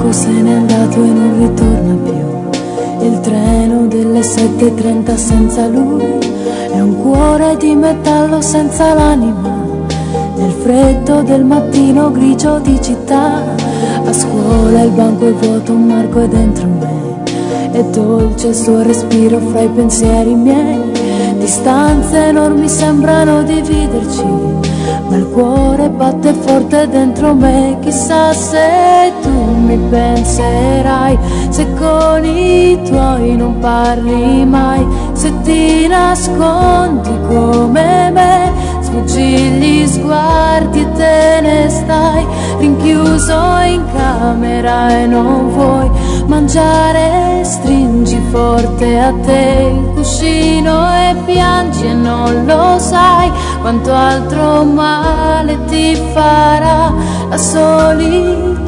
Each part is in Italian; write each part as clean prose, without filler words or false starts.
tempo se n'è andato e non ritorna più. Il treno delle 7:30 senza lui è un cuore di metallo senza l'anima. Nel freddo del mattino grigio di città, a scuola il banco è vuoto, un marco è dentro me. È dolce il suo respiro fra i pensieri miei. Distanze enormi sembrano dividerci, ma il cuore batte forte dentro me. Chissà se tu mi penserai, se con i tuoi non parli mai, se ti nascondi come me, sfuggi gli sguardi e te ne stai rinchiuso in camera e non vuoi mangiare. Stringi forte a te il cuscino e piangi e non lo sai quanto altro male ti farà la solitudine.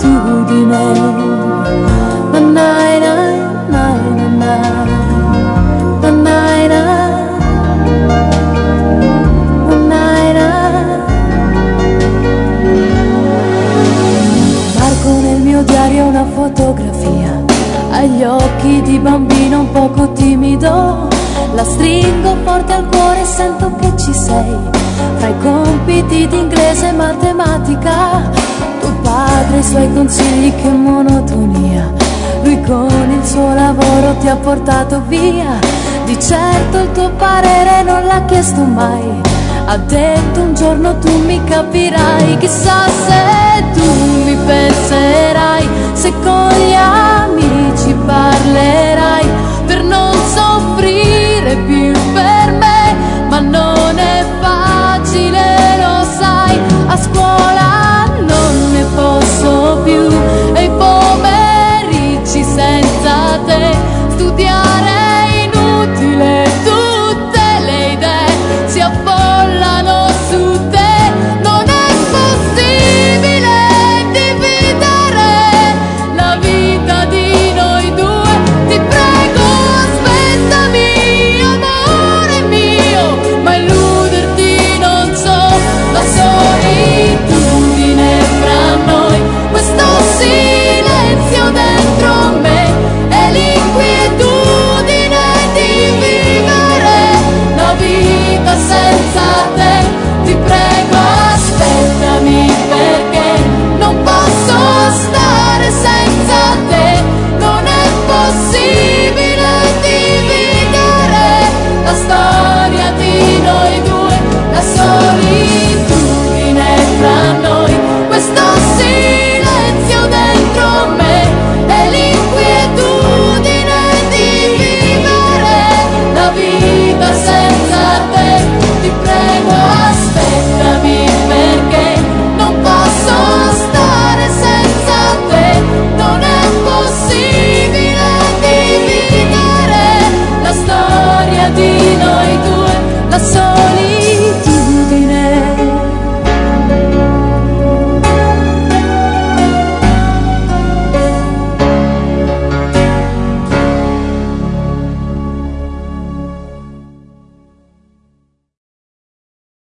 Nanai, nanai, nanai, nanai, nanai, nanai. Marco nel mio diario una fotografia, agli occhi di bambino un poco timido. La stringo forte al cuore e sento che ci sei. Fra i compiti di inglese e matematica, tuo padre e i suoi consigli, che monotonia. Lui con il suo lavoro ti ha portato via. Di certo il tuo parere non l'ha chiesto mai. Ha detto un giorno tu mi capirai. Chissà se tu mi penserai, se con